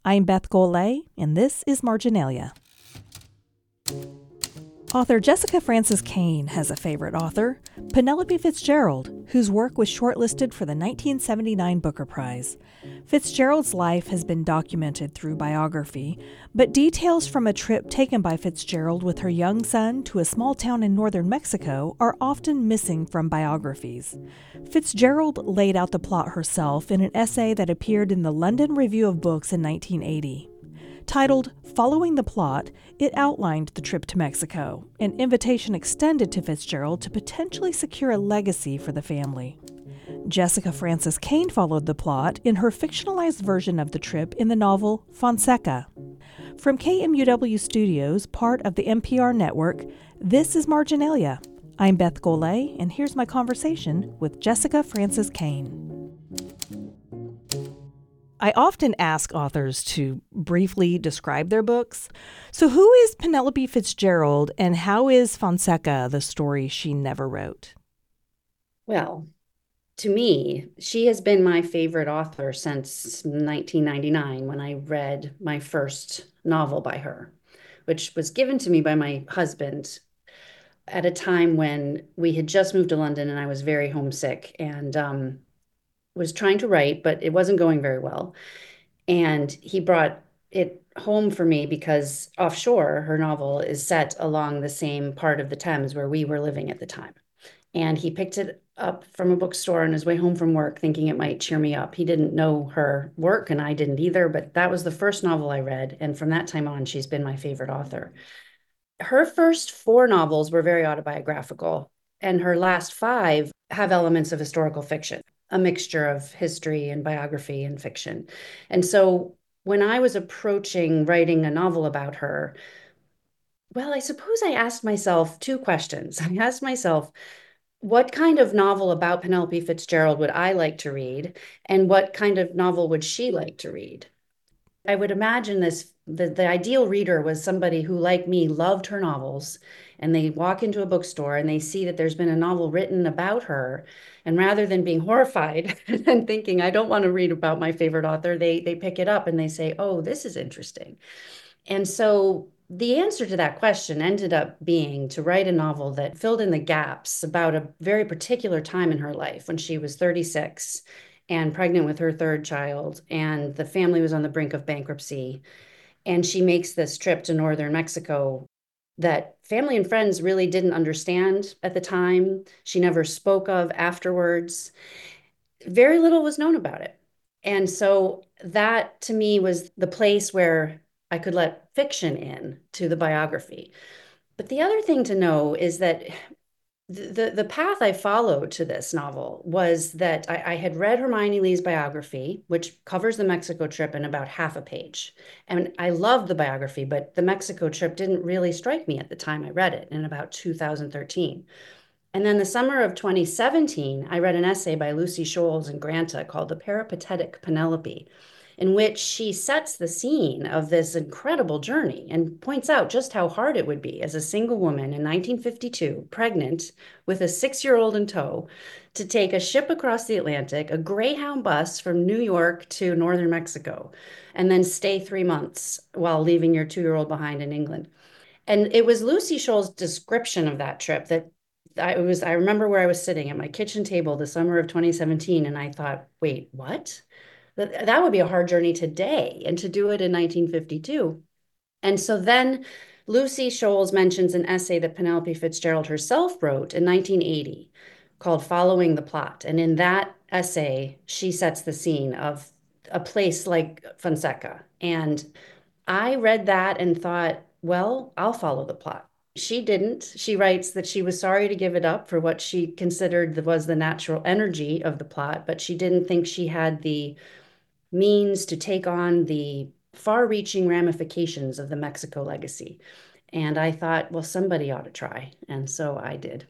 I'm Beth Golay, and this is Marginalia. Author Jessica Frances Cain has a favorite author, Penelope Fitzgerald, whose work was shortlisted for the 1979 Booker Prize. Fitzgerald's life has been documented through biography, but details from a trip taken by Fitzgerald with her young son to a small town in northern Mexico are often missing from biographies. Fitzgerald laid out the plot herself in an essay that appeared in the London Review of Books in 1980. Titled Following the Plot, it outlined the trip to Mexico, an invitation extended to Fitzgerald to potentially secure a legacy for the family. Jessica Frances Cain followed the plot in her fictionalized version of the trip in the novel Fonseca. From KMUW Studios, part of the NPR network, this is Marginalia. I'm Beth Golay, and here's my conversation with Jessica Frances Cain. I often ask authors to briefly describe their books. So who is Penelope Fitzgerald, and how is Fonseca the story she never wrote? Well, to me, she has been my favorite author since 1999 when I read my first novel by her, which was given to me by my husband at a time when we had just moved to London and I was very homesick and was trying to write, but it wasn't going very well. And he brought it home for me because Offshore, her novel, is set along the same part of the Thames where we were living at the time. And he picked it up from a bookstore on his way home from work, thinking it might cheer me up. He didn't know her work, and I didn't either, but that was the first novel I read. And from that time on, she's been my favorite author. Her first four novels were very autobiographical, and her last five have elements of historical fiction, a mixture of history and biography and fiction. And so when I was approaching writing a novel about her, well, I suppose I asked myself two questions. I asked myself, what kind of novel about Penelope Fitzgerald would I like to read? And what kind of novel would she like to read? I would imagine the ideal reader was somebody who, like me, loved her novels, and they walk into a bookstore and they see that there's been a novel written about her. And rather than being horrified and thinking, I don't want to read about my favorite author, they pick it up and they say, oh, this is interesting. And so the answer to that question ended up being to write a novel that filled in the gaps about a very particular time in her life when she was 36 and pregnant with her third child, and the family was on the brink of bankruptcy. And she makes this trip to northern Mexico that family and friends really didn't understand at the time. She never spoke of afterwards. Very little was known about it. And so that to me was the place where I could let fiction in to the biography. But the other thing to know is that the path I followed to this novel was that I had read Hermione Lee's biography, which covers the Mexico trip in about half a page. And I loved the biography, but the Mexico trip didn't really strike me at the time I read it in about 2013. And then the summer of 2017, I read an essay by Lucy Scholes and Granta called The Peripatetic Penelope, in which she sets the scene of this incredible journey and points out just how hard it would be as a single woman in 1952, pregnant with a 6-year-old in tow, to take a ship across the Atlantic, a Greyhound bus from New York to northern Mexico, and then stay 3 months while leaving your 2-year-old behind in England. And it was Lucy Scholl's description of that trip that I remember where I was sitting at my kitchen table the summer of 2017, and I thought, wait, what? That would be a hard journey today, and to do it in 1952. And so then Lucy Scholes mentions an essay that Penelope Fitzgerald herself wrote in 1980 called Following the Plot. And in that essay, she sets the scene of a place like Fonseca. And I read that and thought, well, I'll follow the plot. She didn't. She writes that she was sorry to give it up for what she considered was the natural energy of the plot, but she didn't think she had the means to take on the far reaching ramifications of the Mexico legacy. And I thought, well, somebody ought to try. And so I did.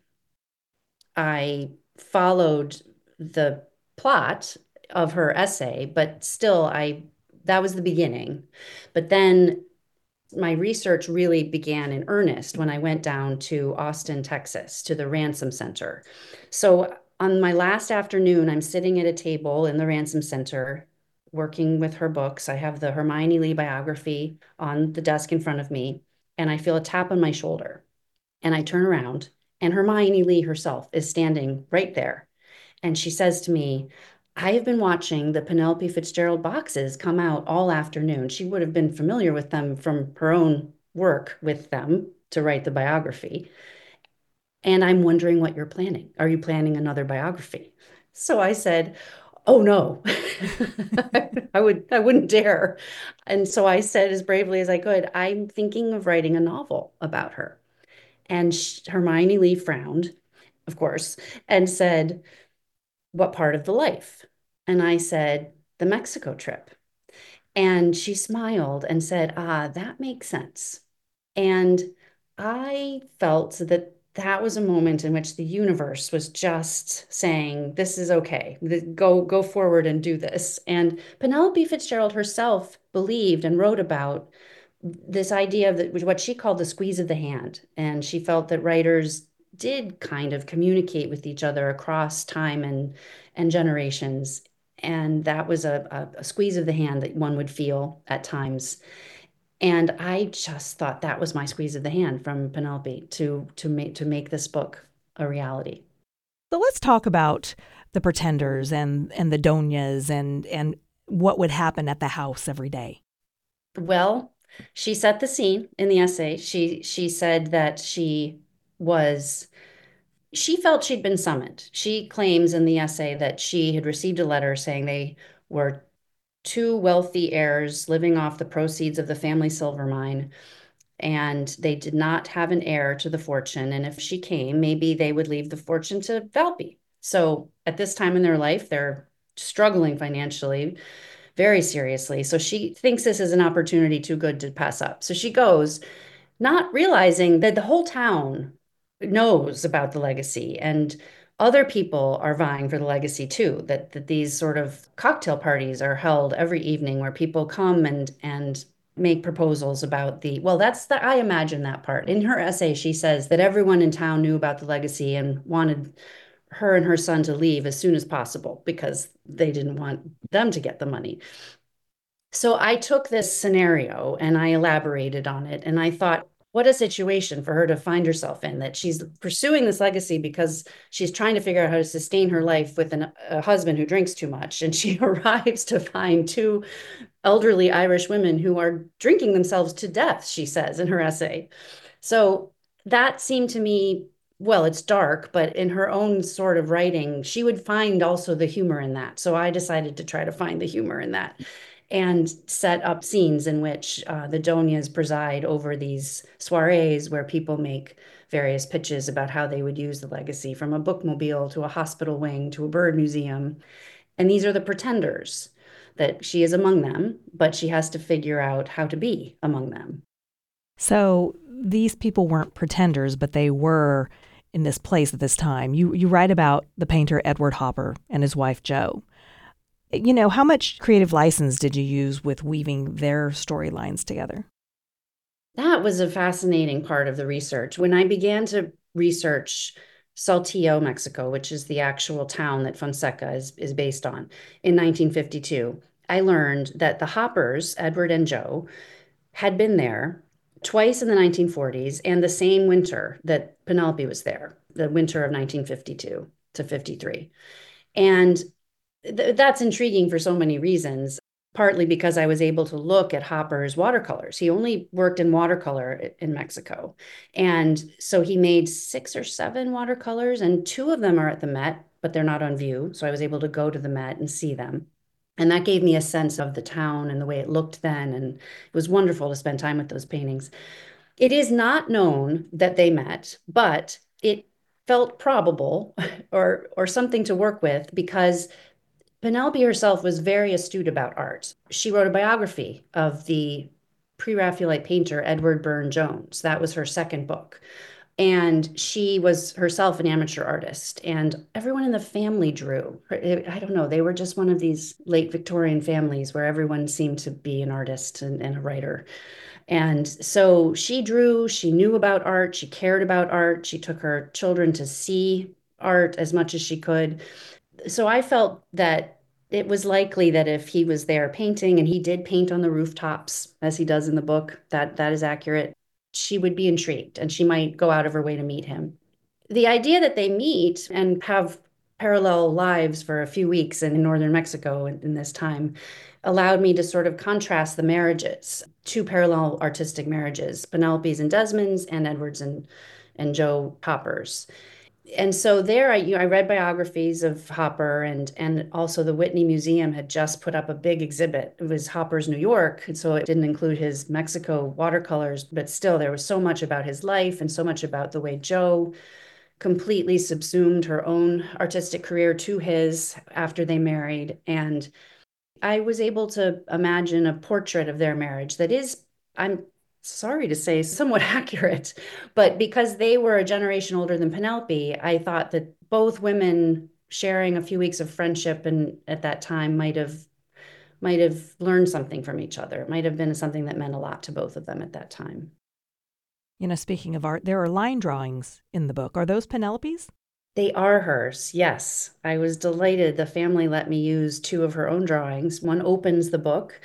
I followed the plot of her essay, but still, that was the beginning. But then my research really began in earnest when I went down to Austin, Texas, to the Ransom Center. So on my last afternoon, I'm sitting at a table in the Ransom Center working with her books. I have the Hermione Lee biography on the desk in front of me, and I feel a tap on my shoulder. And I turn around, and Hermione Lee herself is standing right there. And she says to me, I have been watching the Penelope Fitzgerald boxes come out all afternoon. She would have been familiar with them from her own work with them to write the biography. And I'm wondering what you're planning. Are you planning another biography? So I said, oh no, I wouldn't dare. And so I said as bravely as I could, I'm thinking of writing a novel about her. And Hermione Lee frowned, of course, and said, what part of the life? And I said, the Mexico trip. And she smiled and said, ah, that makes sense. And I felt that that was a moment in which the universe was just saying, this is okay. Go forward and do this. And Penelope Fitzgerald herself believed and wrote about this idea of what she called the squeeze of the hand. And she felt that writers did kind of communicate with each other across time and generations. And that was a squeeze of the hand that one would feel at times. And I just thought that was my squeeze of the hand from Penelope to make this book a reality. So let's talk about the pretenders and the Donias and what would happen at the house every day. Well, she set the scene in the essay. She said that was she felt she'd been summoned. She claims in the essay that she had received a letter saying they were two wealthy heirs living off the proceeds of the family silver mine, and they did not have an heir to the fortune. And if she came, maybe they would leave the fortune to Valpy. So at this time in their life, they're struggling financially very seriously. So she thinks this is an opportunity too good to pass up. So she goes, not realizing that the whole town knows about the legacy and other people are vying for the legacy too, that these sort of cocktail parties are held every evening where people come and make proposals about I imagine that part. In her essay, she says that everyone in town knew about the legacy and wanted her and her son to leave as soon as possible because they didn't want them to get the money. So I took this scenario and I elaborated on it. And I thought, what a situation for her to find herself in, that she's pursuing this legacy because she's trying to figure out how to sustain her life with a husband who drinks too much. And she arrives to find two elderly Irish women who are drinking themselves to death, she says in her essay. So that seemed to me, well, it's dark, but in her own sort of writing, she would find also the humor in that. So I decided to try to find the humor in that and set up scenes in which the Donias preside over these soirees where people make various pitches about how they would use the legacy, from a bookmobile to a hospital wing to a bird museum. And these are the pretenders, that she is among them, but she has to figure out how to be among them. So these people weren't pretenders, but they were in this place at this time. You write about the painter Edward Hopper and his wife Jo. How much creative license did you use with weaving their storylines together? That was a fascinating part of the research. When I began to research Saltillo, Mexico, which is the actual town that Fonseca is based on, in 1952, I learned that the Hoppers, Edward and Jo, had been there twice in the 1940s and the same winter that Penelope was there, the winter of 1952 to 53. And that's intriguing for so many reasons, partly because I was able to look at Hopper's watercolors. He only worked in watercolor in Mexico. And so he made 6 or 7 watercolors, and 2 of them are at the Met, but they're not on view. So I was able to go to the Met and see them. And that gave me a sense of the town and the way it looked then. And it was wonderful to spend time with those paintings. It is not known that they met, but it felt probable or something to work with because Penelope herself was very astute about art. She wrote a biography of the pre-Raphaelite painter Edward Burne-Jones. That was her second book. And she was herself an amateur artist, and everyone in the family drew. I don't know, they were just one of these late Victorian families where everyone seemed to be an artist and a writer. And so she drew, she knew about art, she cared about art, she took her children to see art as much as she could. So I felt that it was likely that if he was there painting, and he did paint on the rooftops as he does in the book, that is accurate, she would be intrigued and she might go out of her way to meet him. The idea that they meet and have parallel lives for a few weeks in northern Mexico in this time allowed me to sort of contrast the marriages, two parallel artistic marriages, Penelope's and Desmond's, and Edward's and Joe Hopper's. And so there, I read biographies of Hopper, and also the Whitney Museum had just put up a big exhibit. It was Hopper's New York, and so it didn't include his Mexico watercolors, but still there was so much about his life and so much about the way Joe completely subsumed her own artistic career to his after they married. And I was able to imagine a portrait of their marriage that is, I'm sorry to say, somewhat accurate. But because they were a generation older than Penelope, I thought that both women sharing a few weeks of friendship and at that time might have learned something from each other. It might have been something that meant a lot to both of them at that time. Speaking of art, there are line drawings in the book. Are those Penelope's? They are hers, yes. I was delighted the family let me use two of her own drawings. One opens the book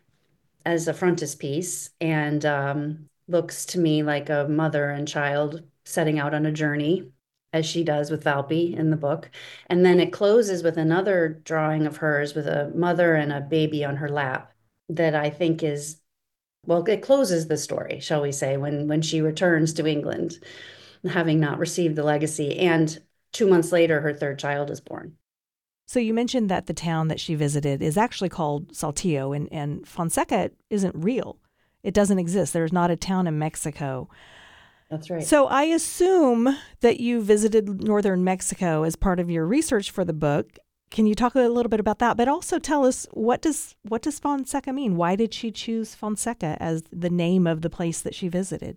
as a frontispiece and looks to me like a mother and child setting out on a journey, as she does with Valpy in the book. And then it closes with another drawing of hers with a mother and a baby on her lap that I think is, well, it closes the story, shall we say, when she returns to England, having not received the legacy. And 2 months later, her third child is born. So you mentioned that the town that she visited is actually called Saltillo, and Fonseca isn't real. It doesn't exist. There's not a town in Mexico. That's right. So I assume that you visited northern Mexico as part of your research for the book. Can you talk a little bit about that? But also tell us, what does Fonseca mean? Why did she choose Fonseca as the name of the place that she visited?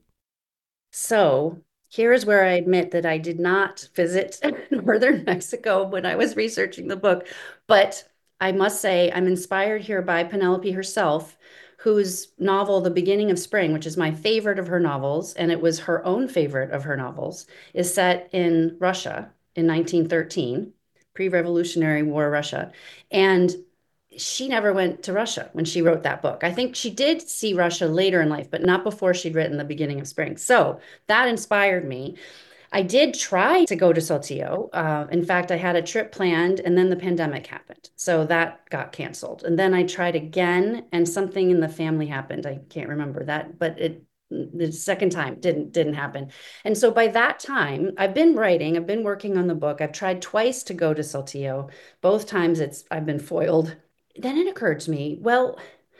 So here is where I admit that I did not visit northern Mexico when I was researching the book, but I must say I'm inspired here by Penelope herself, whose novel, The Beginning of Spring, which is my favorite of her novels, and it was her own favorite of her novels, is set in Russia in 1913, pre-Revolutionary War Russia. And she never went to Russia when she wrote that book. I think she did see Russia later in life, but not before she'd written The Beginning of Spring. So that inspired me. I did try to go to Saltillo. In fact, I had a trip planned and then the pandemic happened. So that got canceled. And then I tried again and something in the family happened. I can't remember that, but the second time didn't happen. And so by that time, I've been working on the book. I've tried twice to go to Saltillo. Both times I've been foiled. Then it occurred to me, well,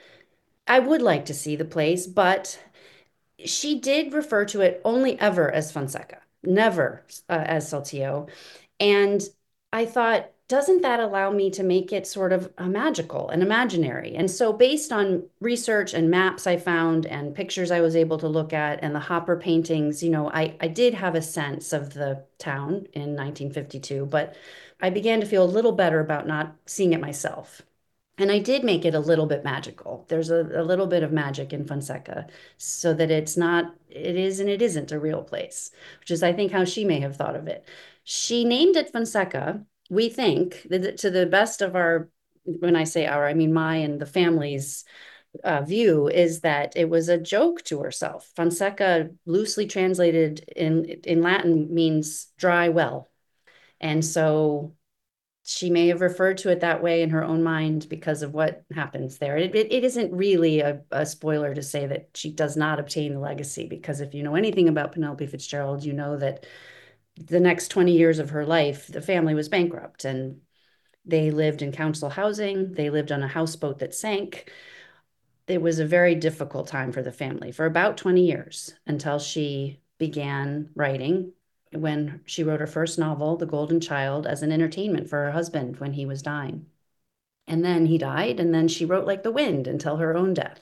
I would like to see the place, but she did refer to it only ever as Fonseca, never as Saltillo. And I thought, doesn't that allow me to make it sort of magical and imaginary? And so, based on research and maps I found and pictures I was able to look at and the Hopper paintings, I did have a sense of the town in 1952, but I began to feel a little better about not seeing it myself. And I did make it a little bit magical. There's a little bit of magic in Fonseca so that it is and it isn't a real place, which is, I think, how she may have thought of it. She named it Fonseca. We think that to the best of our, when I say our, I mean my and the family's view, is that it was a joke to herself. Fonseca, loosely translated in Latin, means dry well. And so she may have referred to it that way in her own mind because of what happens there. It isn't really a spoiler to say that she does not obtain the legacy, because if you know anything about Penelope Fitzgerald, you know that the next 20 years of her life, the family was bankrupt and they lived in council housing. They lived on a houseboat that sank. It was a very difficult time for the family for about 20 years until she began writing, when she wrote her first novel, The Golden Child, as an entertainment for her husband when he was dying. And then he died, and then she wrote like the wind until her own death.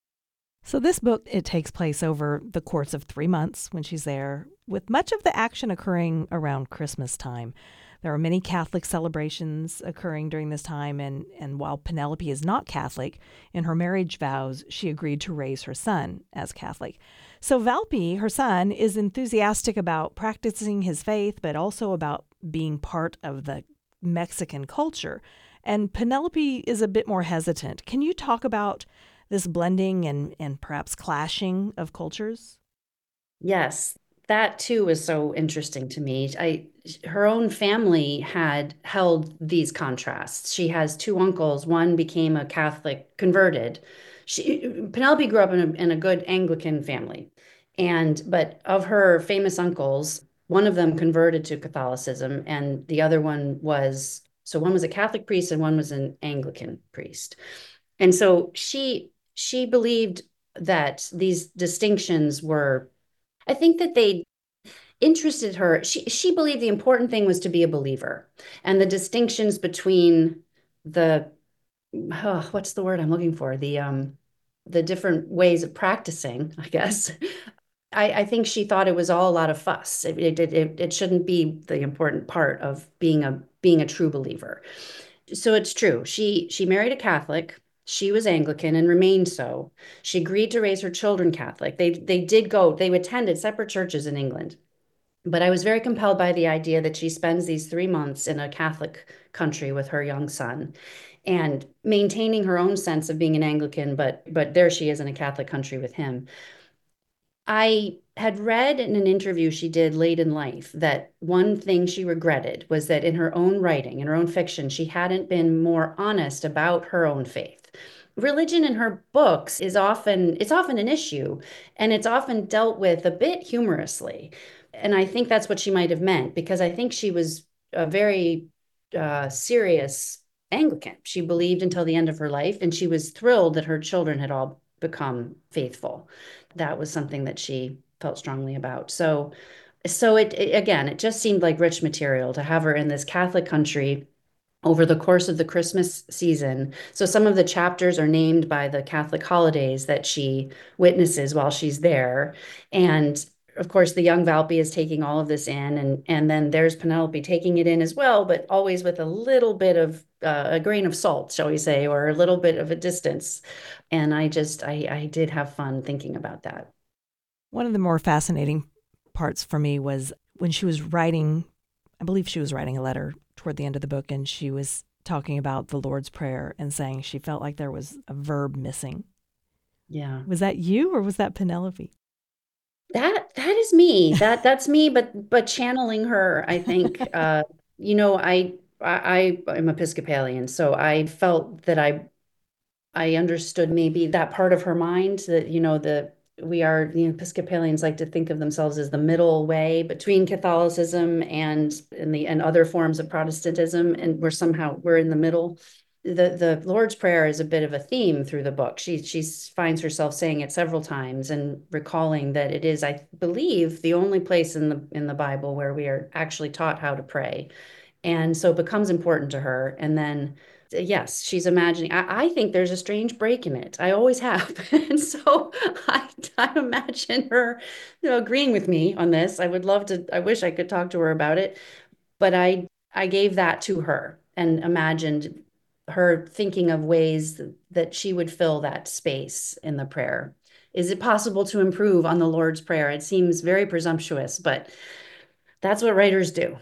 So this book, it takes place over the course of 3 months when she's there, with much of the action occurring around Christmas time. There are many Catholic celebrations occurring during this time, and while Penelope is not Catholic, in her marriage vows, she agreed to raise her son as Catholic. So Valpy, her son, is enthusiastic about practicing his faith, but also about being part of the Mexican culture. And Penelope is a bit more hesitant. Can you talk about this blending and perhaps clashing of cultures? Yes, that too was so interesting to me. Her own family had held these contrasts. She has two uncles. One became a Catholic converted. Penelope grew up in a good Anglican family. But of her famous uncles, one of them converted to Catholicism, and the other one was, so one was a Catholic priest and one was an Anglican priest. And so she believed that these distinctions were, I think that they interested her. She believed the important thing was to be a believer, and the distinctions between the what's the word I'm looking for? The different ways of practicing, I guess. I think she thought it was all a lot of fuss. It shouldn't be the important part of being a true believer. So it's true. She married a Catholic. She was Anglican and remained so. She agreed to raise her children Catholic. They attended separate churches in England. But I was very compelled by the idea that she spends these 3 months in a Catholic country with her young son and maintaining her own sense of being an Anglican, but there she is in a Catholic country with him. I had read in an interview she did late in life that one thing she regretted was that in her own writing, in her own fiction, she hadn't been more honest about her own faith. Religion in her books is often an issue, and it's often dealt with a bit humorously. And I think that's what she might have meant, because I think she was a very serious Anglican. She believed until the end of her life, and she was thrilled that her children had all become faithful. That was something that she felt strongly about. Again, it just seemed like rich material to have her in this Catholic country over the course of the Christmas season. So some of the chapters are named by the Catholic holidays that she witnesses while she's there. And of course, the young Valpy is taking all of this in, and then there's Penelope taking it in as well, but always with a little bit of a grain of salt, shall we say, or a little bit of a distance. And I did have fun thinking about that. One of the more fascinating parts for me was when she was writing, I believe she was writing a letter toward the end of the book, and she was talking about the Lord's Prayer and saying she felt like there was a verb missing. Yeah. Was that you or was that Penelope? That is me. That's me, but channeling her, I think. I am Episcopalian, so I felt that I understood maybe that part of her mind, that the Episcopalians like to think of themselves as the middle way between Catholicism and other forms of Protestantism, and we're in the middle. The Lord's Prayer is a bit of a theme through the book. She finds herself saying it several times and recalling that it is, I believe, the only place in the Bible where we are actually taught how to pray. And so it becomes important to her. And then, yes, she's imagining. I think there's a strange break in it. I always have. And so I imagine her, agreeing with me on this. I wish I could talk to her about it. But I gave that to her and imagined her thinking of ways that she would fill that space in the prayer. Is it possible to improve on the Lord's Prayer? It seems very presumptuous, but that's what writers do.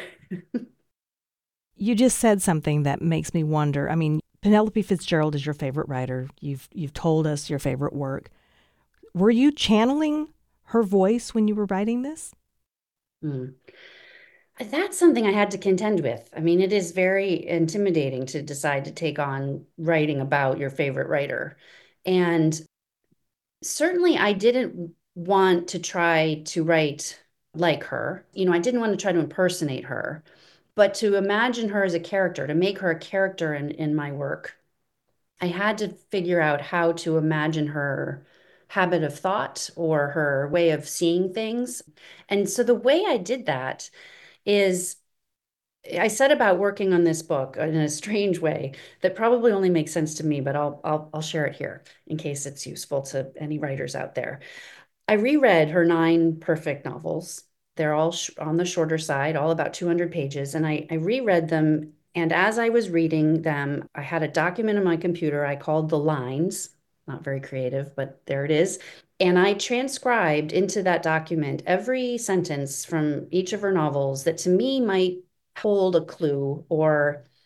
You just said something that makes me wonder. I mean, Penelope Fitzgerald is your favorite writer. You've told us your favorite work. Were you channeling her voice when you were writing this? Hmm. That's something I had to contend with. I mean, it is very intimidating to decide to take on writing about your favorite writer. And certainly I didn't want to try to write like her. I didn't want to try to impersonate her, but to imagine her as a character, to make her a character in my work, I had to figure out how to imagine her habit of thought or her way of seeing things. And so the way I did that is I set about working on this book in a strange way that probably only makes sense to me, but I'll share it here in case it's useful to any writers out there. I reread her 9 perfect novels. They're all on the shorter side, all about 200 pages. And I reread them. And as I was reading them, I had a document on my computer I called The Lines. Not very creative, but there it is. And I transcribed into that document every sentence from each of her novels that to me might hold a clue or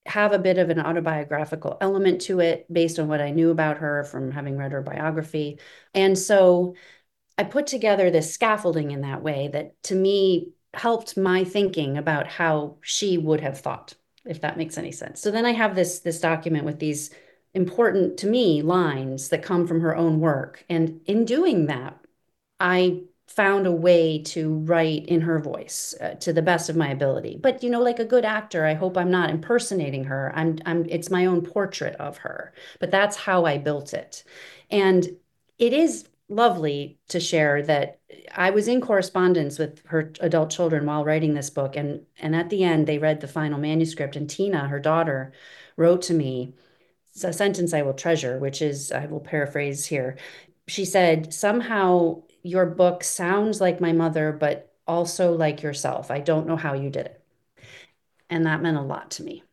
have a bit of an autobiographical element to it based on what I knew about her from having read her biography. And so I put together this scaffolding in that way that to me helped my thinking about how she would have thought, if that makes any sense. So then I have this document with these important to me lines that come from her own work. And in doing that, I found a way to write in her voice to the best of my ability. But like a good actor, I hope I'm not impersonating her. It's my own portrait of her. But that's how I built it. And it is lovely to share that I was in correspondence with her adult children while writing this book. And at the end, they read the final manuscript, and Tina, her daughter, wrote to me a sentence I will treasure, which is, I will paraphrase here. She said, "Somehow your book sounds like my mother, but also like yourself. I don't know how you did it." And that meant a lot to me.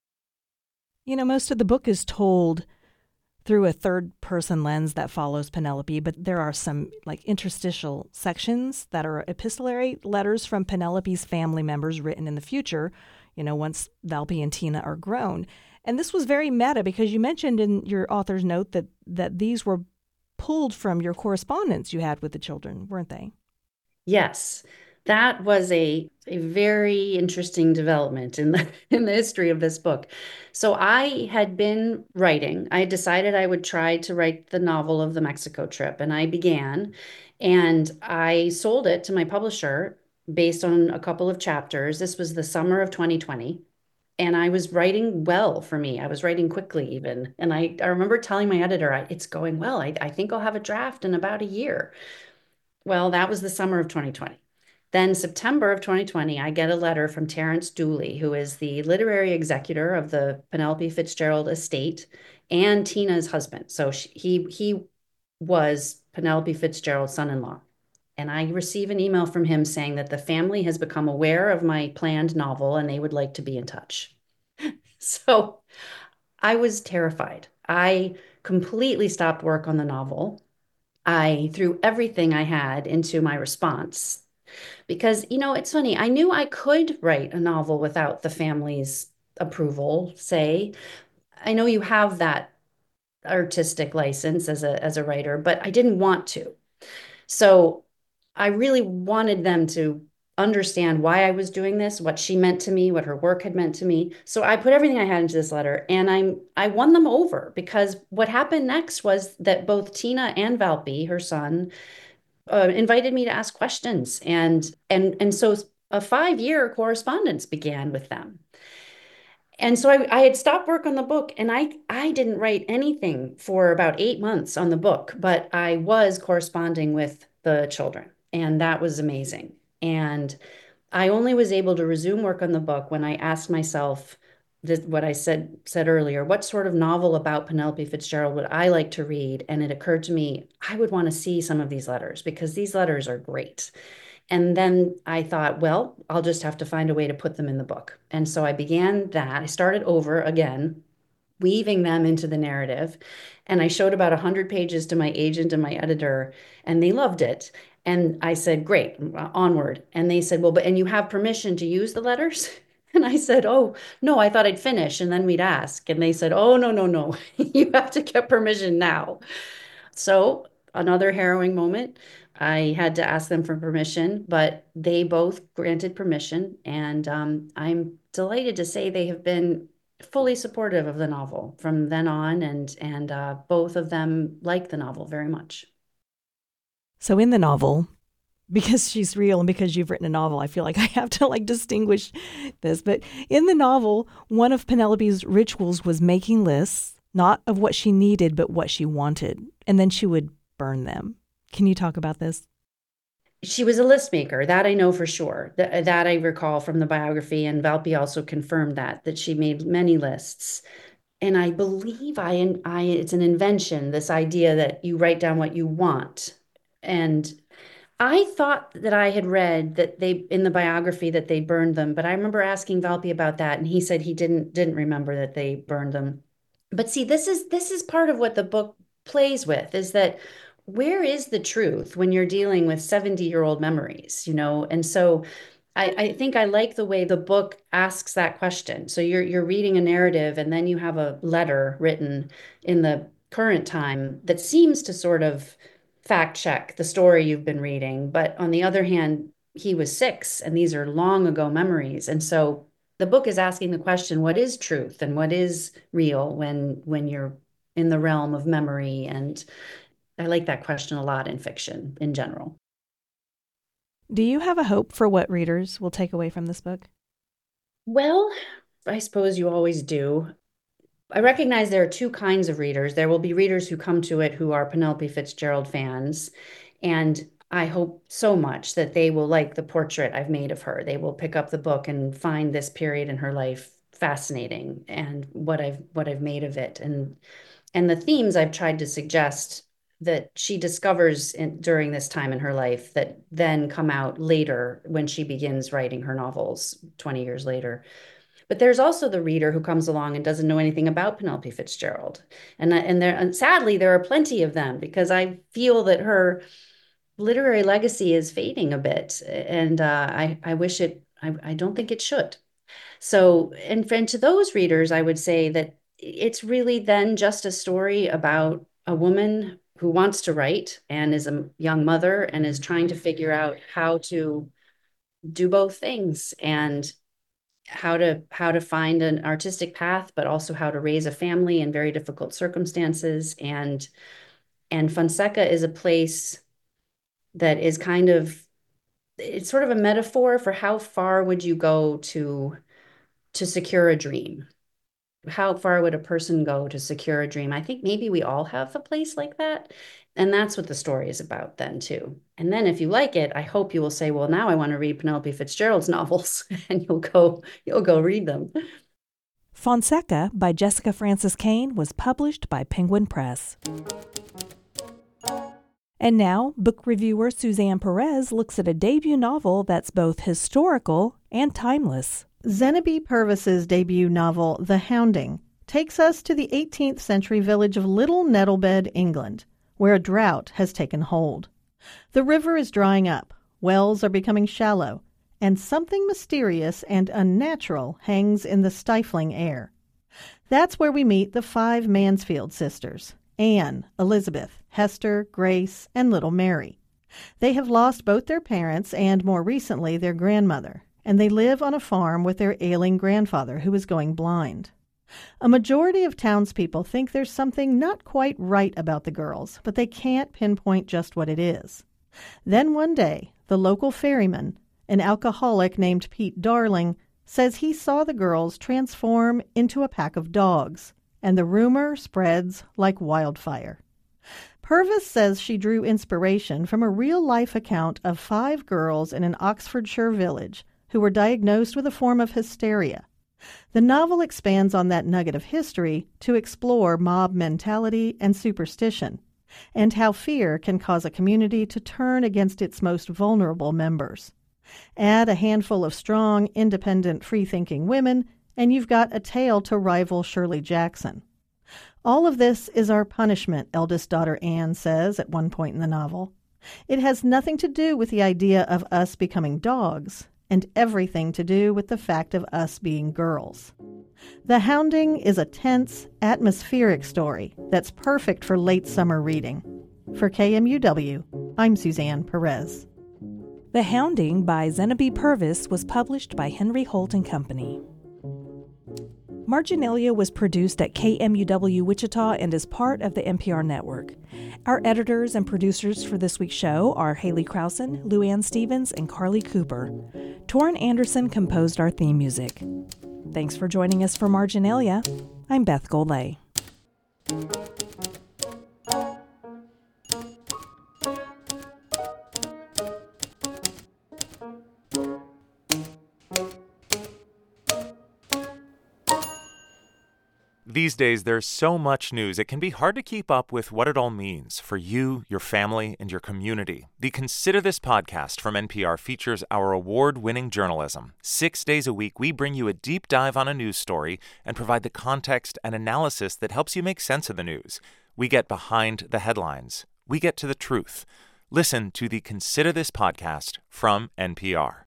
Most of the book is told through a third person lens that follows Penelope, but there are some like interstitial sections that are epistolary letters from Penelope's family members written in the future, once Valpy and Tina are grown. And this was very meta because you mentioned in your author's note that these were pulled from your correspondence you had with the children, weren't they? Yes, that was a very interesting development in the in the history of this book. So I had been writing. I decided I would try to write the novel of the Mexico trip, and I began, and I sold it to my publisher based on a couple of chapters. This was the summer of 2020. And I was writing well for me. I was writing quickly even. And I remember telling my editor, it's going well. I think I'll have a draft in about a year. Well, that was the summer of 2020. Then, September of 2020, I get a letter from Terrence Dooley, who is the literary executor of the Penelope Fitzgerald estate and Tina's husband. So he was Penelope Fitzgerald's son-in-law. And I receive an email from him saying that the family has become aware of my planned novel and they would like to be in touch. So I was terrified. I completely stopped work on the novel. I threw everything I had into my response because, it's funny. I knew I could write a novel without the family's approval, say. I know you have that artistic license as a writer, but I didn't want to. So I really wanted them to understand why I was doing this, what she meant to me, what her work had meant to me. So I put everything I had into this letter, and I won them over because what happened next was that both Tina and Valpy, her son, invited me to ask questions, and so a 5-year correspondence began with them. And so I had stopped work on the book, and I didn't write anything for about 8 months on the book, but I was corresponding with the children, and that was amazing. And I only was able to resume work on the book when I asked myself what I said earlier, what sort of novel about Penelope Fitzgerald would I like to read? And it occurred to me, I would want to see some of these letters because these letters are great. And then I thought, well, I'll just have to find a way to put them in the book. And so I began that. I started over again, weaving them into the narrative. And I showed about 100 pages to my agent and my editor, and they loved it. And I said, great, onward. And they said, well, and you have permission to use the letters? And I said, oh, no, I thought I'd finish and then we'd ask. And they said, oh, no, no, no, you have to get permission now. So another harrowing moment. I had to ask them for permission, but they both granted permission. And I'm delighted to say they have been fully supportive of the novel from then on. And both of them like the novel very much. So in the novel, because she's real and because you've written a novel, I feel like I have to distinguish this. But in the novel, one of Penelope's rituals was making lists, not of what she needed, but what she wanted. And then she would burn them. Can you talk about this? She was a list maker. That I know for sure. That I recall from the biography. And Valpy also confirmed that she made many lists. And I believe it's an invention, this idea that you write down what you want. And I thought that I had read that they in the biography that they burned them, but I remember asking Valpy about that, and he said he didn't remember that they burned them. But see, this is part of what the book plays with is that where is the truth when you're dealing with 70-year-old memories, And so I think I like the way the book asks that question. So you're reading a narrative and then you have a letter written in the current time that seems to sort of fact check the story you've been reading. But on the other hand, he was 6 and these are long ago memories. And so the book is asking the question, what is truth and what is real when you're in the realm of memory? And I like that question a lot in fiction in general. Do you have a hope for what readers will take away from this book? Well, I suppose you always do. I recognize there are two kinds of readers. There will be readers who come to it who are Penelope Fitzgerald fans, and I hope so much that they will like the portrait I've made of her. They will pick up the book and find this period in her life fascinating and what I've made of it and the themes I've tried to suggest that she discovers during this time in her life that then come out later when she begins writing her novels 20 years later. But there's also the reader who comes along and doesn't know anything about Penelope Fitzgerald. And sadly, there are plenty of them because I feel that her literary legacy is fading a bit. And I wish I don't think it should. So, and to those readers, I would say that it's really then just a story about a woman who wants to write and is a young mother and is trying to figure out how to do both things and how to find an artistic path, but also how to raise a family in very difficult circumstances. And Fonseca is a place that is kind of it's sort of a metaphor for how far would you go to secure a dream. How far would a person go to secure a dream? I think maybe we all have a place like that. And that's what the story is about then too. And then if you like it, I hope you will say, well, now I want to read Penelope Fitzgerald's novels and you'll go read them. Fonseca by Jessica Frances Cain was published by Penguin Press. And now, book reviewer Suzanne Perez looks at a debut novel that's both historical and timeless. Zenabi Purvis's debut novel, The Hounding, takes us to the 18th century village of Little Nettlebed, England, where a drought has taken hold. The river is drying up, wells are becoming shallow, and something mysterious and unnatural hangs in the stifling air. That's where we meet the 5 Mansfield sisters, Anne, Elizabeth, Hester, Grace, and little Mary. They have lost both their parents and, more recently, their grandmother, and they live on a farm with their ailing grandfather who is going blind. A majority of townspeople think there's something not quite right about the girls, but they can't pinpoint just what it is. Then one day, the local ferryman, an alcoholic named Pete Darling, says he saw the girls transform into a pack of dogs, and the rumor spreads like wildfire. Purvis says she drew inspiration from a real-life account of 5 girls in an Oxfordshire village who were diagnosed with a form of hysteria. The novel expands on that nugget of history to explore mob mentality and superstition, and how fear can cause a community to turn against its most vulnerable members. Add a handful of strong, independent, free-thinking women, and you've got a tale to rival Shirley Jackson. All of this is our punishment, eldest daughter Anne says at one point in the novel. It has nothing to do with the idea of us becoming dogs, and everything to do with the fact of us being girls. The Hounding is a tense, atmospheric story that's perfect for late summer reading. For KMUW, I'm Suzanne Perez. The Hounding by Zenabi Purvis was published by Henry Holt & Company. Marginalia was produced at KMUW Wichita and is part of the NPR network. Our editors and producers for this week's show are Haley Krausen, Luann Stevens, and Carly Cooper. Torrin Anderson composed our theme music. Thanks for joining us for Marginalia. I'm Beth Golay. These days, there's so much news, it can be hard to keep up with what it all means for you, your family, and your community. The Consider This podcast from NPR features our award-winning journalism. 6 days a week, we bring you a deep dive on a news story and provide the context and analysis that helps you make sense of the news. We get behind the headlines. We get to the truth. Listen to the Consider This podcast from NPR.